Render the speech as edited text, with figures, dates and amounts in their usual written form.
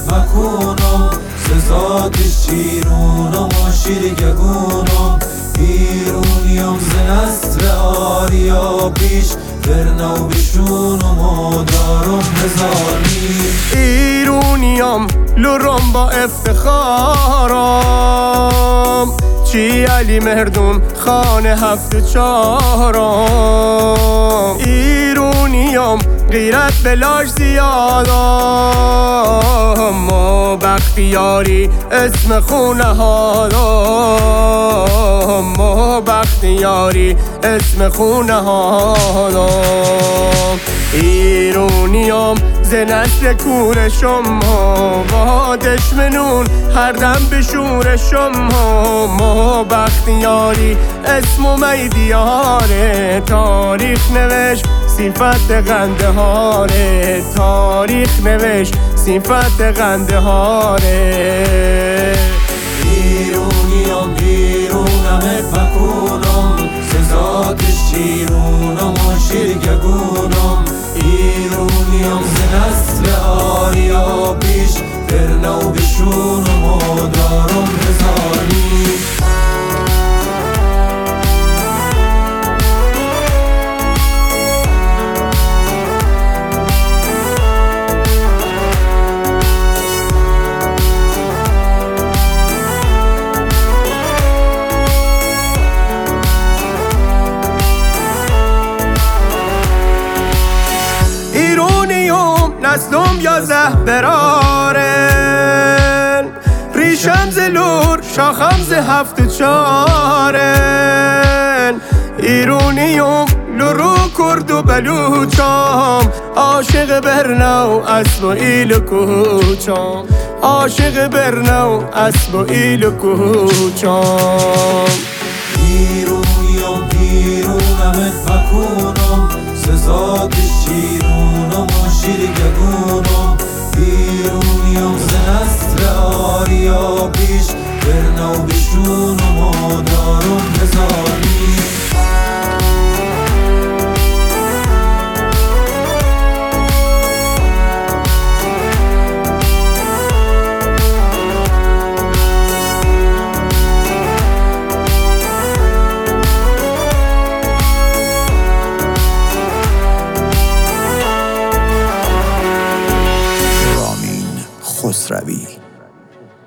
مکونم سزادش شیرونم و شیرگگونم ایرونیم ز نسل آریا پیش برنو بشونم و دارم هزار میل ایرونیم لورم با افتخارم چی علی مردم خانه 74 ایرونیم غیرت بلاش زیادم ما بختیاری اسم خونه هادم ما بختیاری اسم خونه هادم ایرونیم ز نسل کورشم با دشمنون هر دم به شورشم ما بختیاری اسم و میدیاره تاریخ نوشت صفت قندهاره تاریخ نوشت صفت قندهاره ایرونیم ایرونمت مکونم سزادش شیرونم و شیرگگونم ایرونیم ز نسل آریا پیش برنو بشونم و دارم هزار میل نسلم 11 برارن ریشم ز لور شاخم ز 74 ایرونیم لورو کرد و بلوچم عاشق برنو اسب و ایل کوچم عاشق برنو اسب و ایل کوچم ایرونیم ایرونمت مکونم سزادش شیرونم و شیرگگونم ایرونیم ز نسل آریا پیش برنو بشونم و دارم هزار میل خسروی